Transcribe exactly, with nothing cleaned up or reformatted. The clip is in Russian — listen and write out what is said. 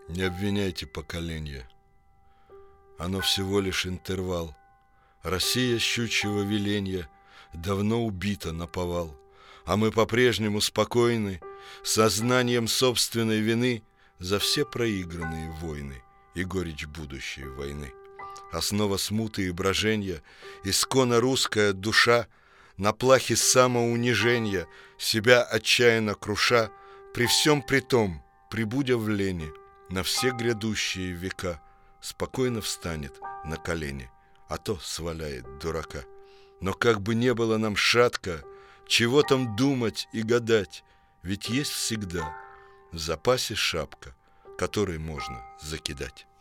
Не обвиняйте поколение, оно всего лишь интервал. Россия щучьего веленья давно убита наповал, а мы по-прежнему спокойны, сознанием собственной вины за все проигранные войны и горечь будущей войны. Основа смуты и броженья, исконно русская душа, на плахе самоунижения, себя отчаянно круша, при всем при том, прибудя в лени, на все грядущие века, спокойно встанет на колени, а то сваляет дурака. Но как бы не было нам шатко, чего там думать и гадать, ведь есть всегда в запасе шапка, которой можно закидать.